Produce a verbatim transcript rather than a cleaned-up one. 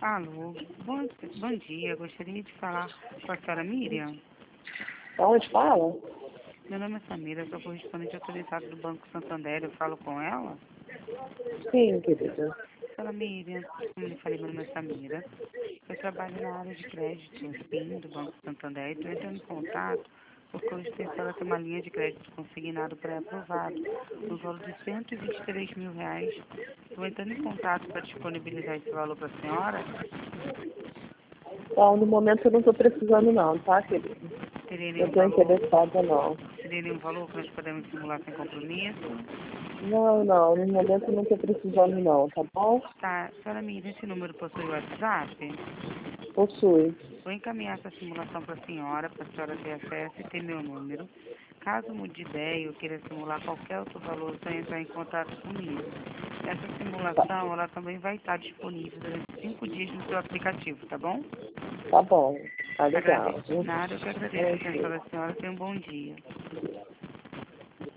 Alô, bom, bom dia. Gostaria de falar com a senhora Miriam. Onde fala? Meu nome é Samira, sou correspondente autorizado do Banco Santander. Eu falo com ela? Sim, querida. Senhora Miriam, como lhe falei, meu nome é Samira. Eu trabalho na área de crédito, sim, do Banco Santander. E estou entrando em contato porque hoje tem para ter uma linha de crédito consignado pré-aprovado no valor de cento e vinte e três mil reais. Estou entrando em contato para disponibilizar esse valor para a senhora. Bom, no momento eu não estou precisando não, tá, querida? Teria Não nenhum estou valor? interessada não. Teria nenhum valor que nós podemos simular sem compromisso? Não, não, no momento eu não estou precisando não, tá bom? Tá, senhora Miriam, esse número possui WhatsApp? Possui. Vou encaminhar essa simulação para a senhora, para a senhora ter acesso e ter meu número. Caso mude de ideia ou queira simular qualquer outro valor, só entrar em contato comigo. Essa Tá, simulação, ela também vai estar disponível durante cinco dias no seu aplicativo, tá bom? tá bom. Tá legal. Agradeço. Nada, eu que agradeço a atenção Ok. da senhora. Tenha um bom dia.